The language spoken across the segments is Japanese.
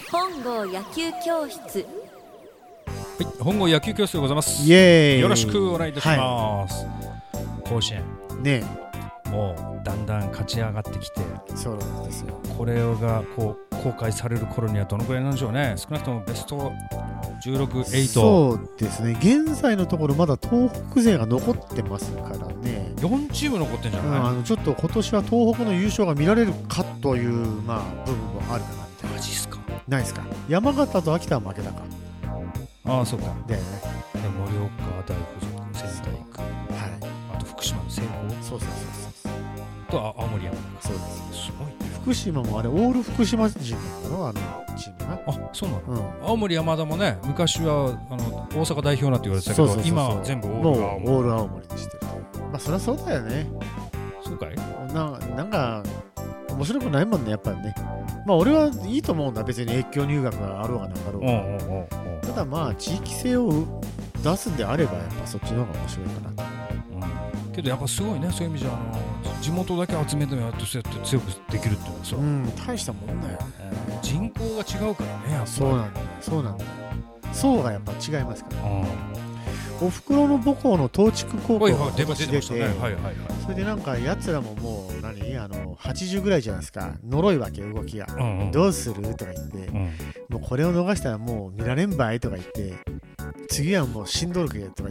本郷野球教室。 はい、本郷野球教室でございます。 イエーイ。 よろしくお願いいたします、甲子園ねもうだんだん勝ち上がってきて、 そうなんですよ。 これがこう公開される頃にはどのくらいなんでしょうね。少なくともベスト16、8。 そうですね。現在のところまだ東北勢が残ってますからね。 4チーム残ってんじゃない、 ちょっと今年は東北の優勝が見られるかという、部分もあるかなみたいな。 マジっすか。 ないですか。山形と秋田は負けたか。 ああ、そうか。 だよね。 で盛岡大附属、仙台育、 はい。 あと福島の聖光そうと青森山田。 そうです。 すごいね。 福島もあれオール福島人なんだろ、あのチームが。 あ、そうなの、青森山田もね、昔は大阪代表なんて言われてたけど、今は全部オール青森。 もうオール青森にしてる。そりゃそうだよね。 そうかい。 なんか面白くないもんね、やっぱりね。俺はいいと思うんだ。別に越境入学があろうがなかろうが。ただ地域性を出すんであれば、やっぱそっちの方が面白いかな。 けどやっぱすごいね、そういう意味じゃ地元だけ集めてやっとそうやって強くできるっていうのはさ、 大したもんだよね。 人口が違うからね、やっぱり。 そうなんだよ。層がやっぱ違いますから。おふくろの母校の東筑高校が今年出て、それでなんかやつらももう80ぐらいじゃないですか。のろいわけ、動きが。どうするとか言って、もうこれを逃したらもう見られんばいとか言って、次はもうしんどるけとか言って、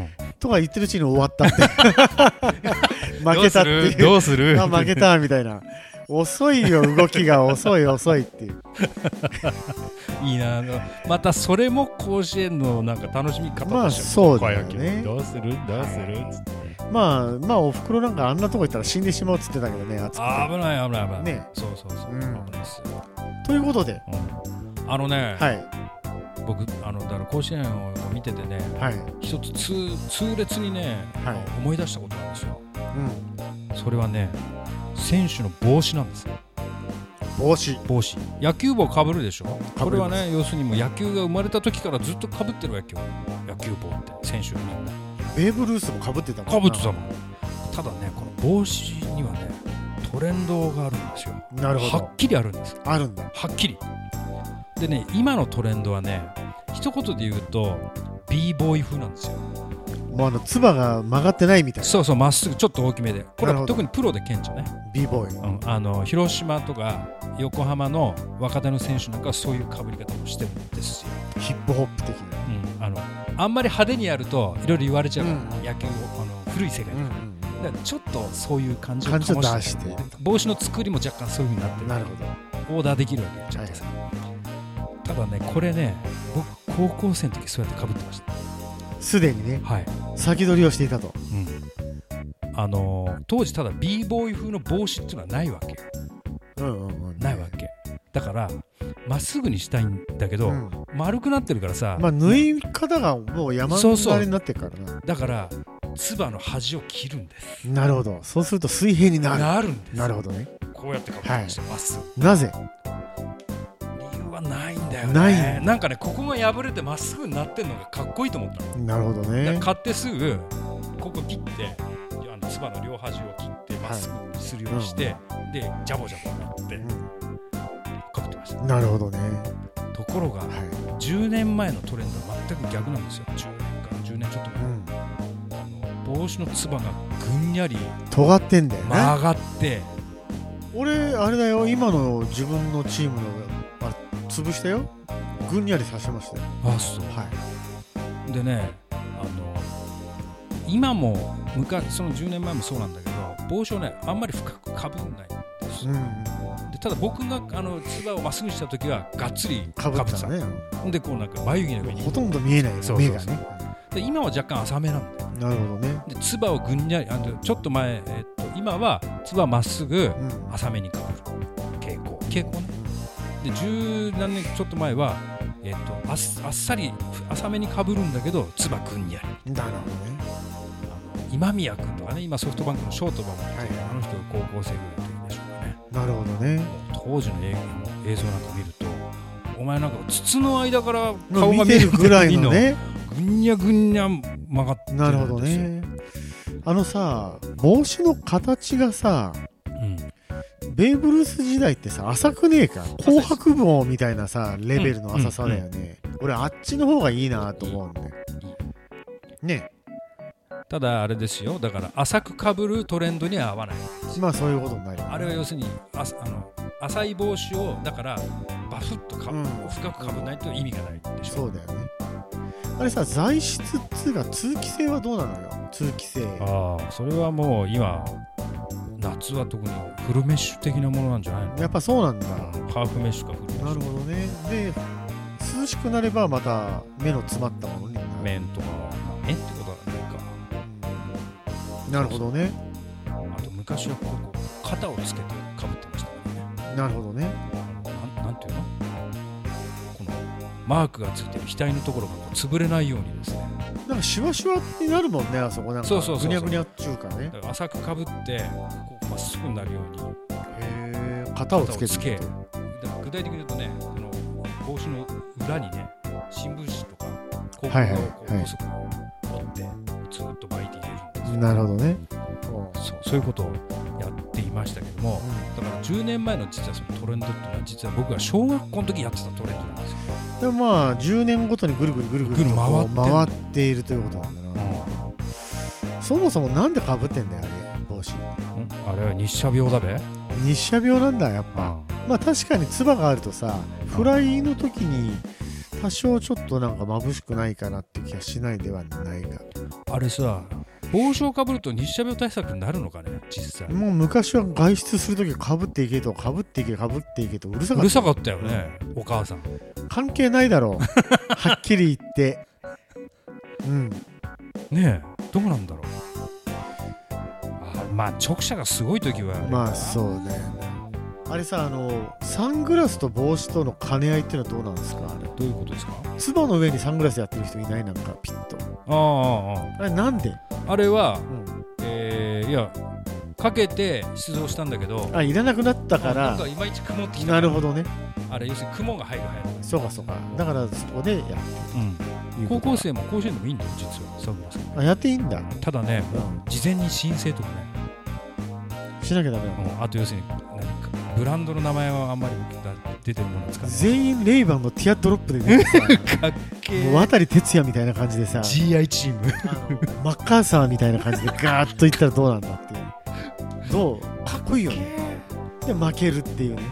とか言ってるうちに終わったって負けたっていう。 どうする負けたみたいな。遅いよ、動きが遅いっていういいな。またそれも甲子園のなんか楽しみ方だし、 そうだよね。 どうするつって。 おふくろなんかあんなとこ行ったら死んでしまうっつってたけどね。 危ないね。 そう、危ないですよ。 ということで、 僕だから甲子園を見ててね、一つ痛烈にね、思い出したことなんですよ。それはね、選手の帽子なんですよ。 帽子。 野球帽かぶるでしょ。これはね、要するにもう野球が生まれた時からずっとかぶってるわけよ、野球帽って選手みんな。 ベーブ・ルースもかぶってたもん。 かぶってたもん。ただね、この帽子にはね、トレンドがあるんですよ。 なるほど。 はっきりあるんです。 あるんだ。 はっきり。でね、今のトレンドはね、一言で言うと B ボーイ風なんですよ。 もうつばが曲がってないみたいな。 そう、まっすぐちょっと大きめで。これは特にプロで顕著ね。 B ボーイ、 広島とか横浜の若手の選手なんかはそういうかぶり方をしてるんですよ。 ヒップホップ的な、 あんまり派手にやるといろいろ言われちゃうから、野球を古い世界だから、ちょっとそういう感じを醸して、帽子の作りも若干そういう風になってる。 なるほど。 オーダーできるわけよ、ちょっとさ。ただね、これね、僕高校生の時そうやってかぶってました。 すでにね、先取りをしていたと。 当時ただ B ボーイ風の帽子っていうのはないわけ。ないわけ。だからまっすぐにしたいんだけど、丸くなってるからさ、 縫い方がもう山なりになってるからな。 だからつばの端を切るんです。 なるほど。そうすると水平になるんです。 なるほどね。 こうやってかぶってました、まっすぐ。 なぜ？ 理由はないんだよね。なんかね、ここが破れてまっすぐになってるのがかっこいいと思ったの。 なるほどね。 買ってすぐここ切って、つばの両端を切ってまっすぐにするようにして、でジャボジャボになってかぶってました。 なるほどね。 ところが、10年前のトレンドは全く逆なんですよ。10年から10年ちょっと前、帽子のつばがぐんやり尖ってんだよね。 曲がって。 俺あれだよ、今の自分のチームの潰したよ。ぐんやりさせましたよ。 あ、そう。でね、今もその10年前もそうなんだけど、帽子をねあんまり深くかぶんないんですよ。でただ僕がつばをまっすぐした時はがっつりかぶってたね。でこうなんか眉毛の上にほとんど見えない目がね。 で今は若干浅めなんだよ。 なるほどね。 でつばをぐんやりちょっと前、今はつばまっすぐ浅めにかぶる傾向ね。で十何年ちょっと前はあっさり浅めにかぶるんだけどつばぐんやり。 なるほどね。 今宮君とかね、今ソフトバンクのショートバンク、あの人が高校生ぐらいの時でしょうかね。なるほどね。当時の映像なんか見ると、お前なんか筒の間から顔が見えるぐらいのね、ぐんにゃぐんにゃ曲がってるんですよ。 なるほどね。さ、帽子の形がさ、 ベーブ・ルース時代ってさ浅くねえか、紅白帽みたいなさレベルの浅さだよね、俺あっちの方がいいなと思うんだよね。 ただあれですよ、だから浅くかぶるトレンドには合わない。 まあそういうことになる、ね、 あれは要するに浅い帽子をだからバフッと深くかぶらないと意味がないでしょ。 そうだよね。あれさ、材質っつうか通気性はどうなのよ。通気性、 それはもう今夏は特にフルメッシュ的なものなんじゃないの。 やっぱそうなんだ。 ハーフメッシュかフルメッシュ。 なるほどね。で涼しくなればまた目の詰まったものになる。 面とか面ってことはないか、 なるほどね。 あと昔はこう肩をつけてかぶってましたからね。 なるほどね。 なんていうの、このマークがついてる額のところがこう潰れないようにですね。 なんかシワシワになるもんね、あそこなんかぐにゃぐにゃっちゅうかね。 だから浅くかぶってこうまっすぐになるように型をつけて。 だから具体的に言うとね、帽子の裏にね新聞紙とか広告をこう細く折ってずっと巻いて入れるんですよ。 なるほどね。 そういうことをやっていましたけども、だから10年前の実はそのトレンドっていうのは実は僕が小学校の時やってたトレンドなんですよ。 でもまあ10年ごとにぐるぐるぐるぐると回っているということなんだな。そもそもなんでかぶってんだよあれ帽子。 あれは日射病だべ。 日射病なんだやっぱ。まあ確かにつばがあるとさ、フライの時に多少ちょっとなんか眩しくないかなって気がしないではないが。 あれさ、帽子をかぶると日射病対策になるのかね実際。 もう昔は外出する時かぶっていけとかぶっていけかぶっていけとうるさかったよね、お母さん。 関係ないだろうはっきり言って。 ねえ、どうなんだろう。まあ直射がすごい時はまあそうだよね。あれさ、サングラスと帽子との兼ね合いっていうのはどうなんですか。あれどういうことですか。 つばの上にサングラスやってる人いない？なんかピッと。あれなんで？ あれは、いやかけて出動したんだけど、 いらなくなったからなんかいまいち曇ってきた。 なるほどね。 あれ要するに雲が入る。 そうかそうか。だからそこでやってる、 高校生も甲子園でもいいんだよ実はサングラス。 やっていいんだ。 ただね、事前に申請とかねしなきゃダメなの。あと要するに何かブランドの名前はあんまり出てるものを使って全員レイバンのティアドロップで出てさかっけー。 もう渡哲也みたいな感じでさ GI チームマッカーサーみたいな感じでガーッといったらどうなんだっていう。どうかっこいいよね。で負けるっていうね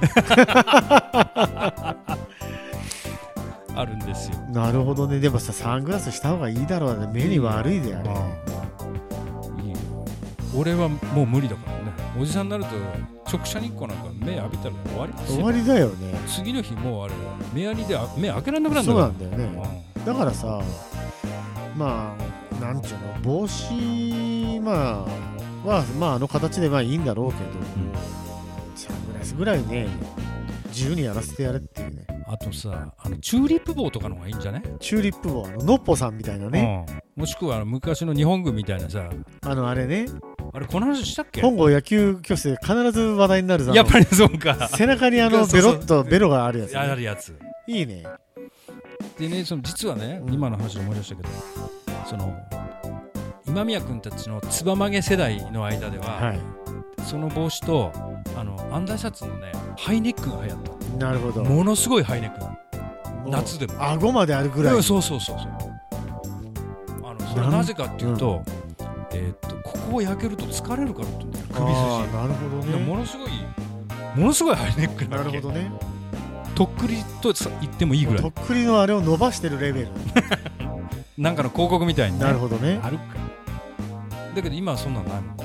あるんですよ。 なるほどね。でもさ、サングラスした方がいいだろうね。目に悪いであれ。 いいよ。俺はもう無理だからね。おじさんになると直射日光なんか目浴びたら終わりですよ。 終わりだよね。 次の日もうあれ目やりで目開けられなくなるんだよ。 そうなんだよね。だからさ、まあなんちゅうの、帽子まあ形でまあいいんだろうけど、サングラスぐらいね自由にやらせてやれっていうね。 あとさ、チューリップ帽とかの方がいいんじゃね。 チューリップ帽、ノッポさんみたいなね、 もしくは昔の日本軍みたいなさ、 あれね、 あれこの話したっけ。 本郷野球教室で必ず話題になる。 やっぱりそうか。 背中にベロッとベロがあるやつ、ね、 あるやついいね。 でね、実はね、今の話で思い出したけど、今宮君たちのつば曲げ世代の間では、その帽子とアンダーシャツのねハイネックが流行った。 なるほど。 ものすごいハイネック。夏でも顎まであるぐらい。 そう。それはなぜかっていうと、ここを焼けると疲れるからって首筋。 なるほどね。 ものすごいハイネックなわけ。 なるほどね。 とっくりと言ってもいいぐらい。 とっくりのあれを伸ばしてるレベルなんかの広告みたいにね。 なるほどね。 あるか。だけど今はそんなのないもん。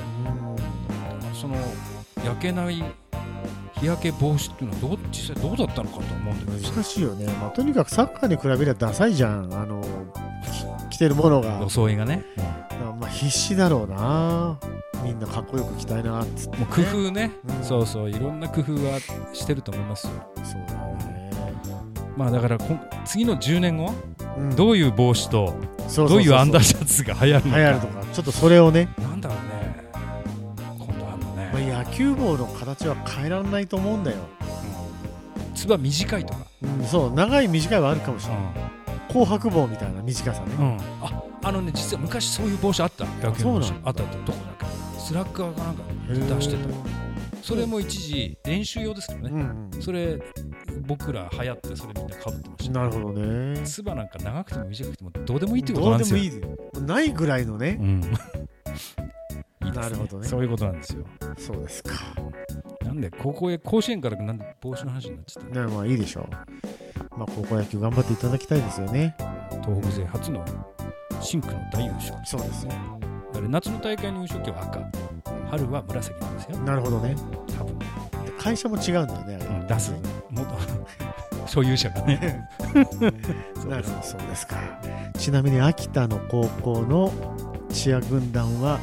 焼けない日焼け防止っていうのは実際どうだったのかと思うんだけど。 難しいよね。とにかくサッカーに比べればダサいじゃん、着てるものが。 装いがね。 必死だろうな。みんなかっこよく着たいなっつって、ね、 もう工夫ね、そういろんな工夫はしてると思いますよ。 そうだね。 まあだから次の10年後、どういう帽子とどういうアンダーシャツが流行るのか。 流行るとか、ちょっとそれをね。 なんだろうね。今度は野球帽の形は変えられないと思うんだよ。 つば短いとか。 そう、長い短いはあるかもしれない。紅白帽みたいな短さね。 実は昔そういう帽子あった。野球帽子あった。どこだっけ。スラッガーがなんか出してた。 それも一時練習用ですけどね、それ僕ら流行ってそれみんな被ってました。 なるほどね。 つばなんか長くても短くてもどうでもいいってことなんですよ。 どうでもいいないぐらいのね、 いいですね。 なるほどね。 そういうことなんですよ。 そうですか。 なんで甲子園からなんで帽子の話になっちゃったね。まあいいでしょう。まあ高校野球頑張っていただきたいですよね。 東北勢初の深紅の大優勝。 そうですね。 夏の大会の優勝旗は赤、春は紫なんですよ。 なるほどね。 多分会社も違うんだよね、あれ。 出す所有者がね。 なるほど、そうですか。ちなみに秋田の高校のチア軍団は、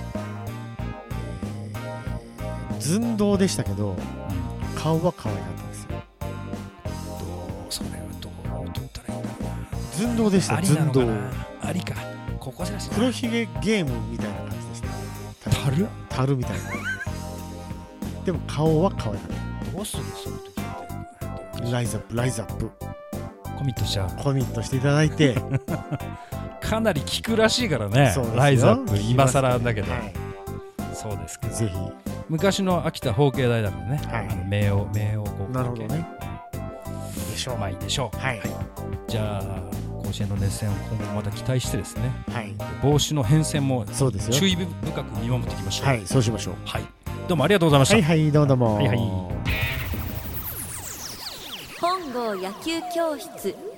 寸胴でしたけど、顔は可愛かったですよ。 それはどう取ったらいいんだろうな。 寸胴でした。寸胴。 ありか。ここじゃない。 黒ひげゲームみたいな感じでした。樽みたいな。でも顔は可愛かった。 どうするそういう時って。 ライズアップ。 コミットしちゃう。 コミットしていただいて。 かなり効くらしいからね。ライズアップ今更だけど。そうですか。 ぜひ。 昔の秋田法慶大だからね。明王高校。 なるほどね。いいでしょう。 まあいいでしょう。 はい。 じゃあ甲子園の熱戦を今後また期待してですね。 はい。 帽子の変遷も注意深く見守っていきましょう。 はい、そうしましょう。 はい。どうもありがとうございました。 はいはい、どうも。 はいはい。 本郷野球教室。